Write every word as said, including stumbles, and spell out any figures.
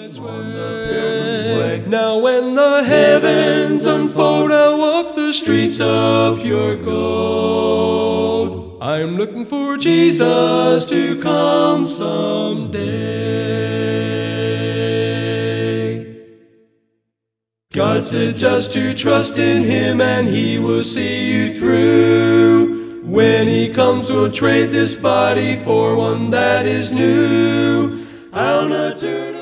pilgrim's way. Now when the heavens unfold, I'll walk the streets of pure gold. I'm looking for Jesus to come someday. God said just to trust in Him and He will see you through. When He comes, we'll trade this body for one that is new. I'll not turn